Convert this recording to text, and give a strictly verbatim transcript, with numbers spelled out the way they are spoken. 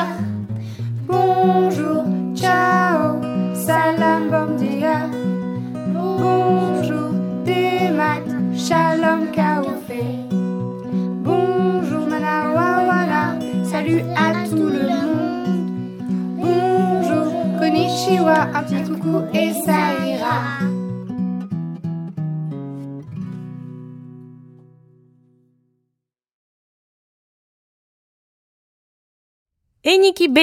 dia. Bonjour, ciao, salam, bom dia. Bonjour, des maths, shalom, kaoufé. Bonjour, manawawala, salut à tout le monde. Bonjour, konnichiwa, un petit coucou et ça ira. Eniki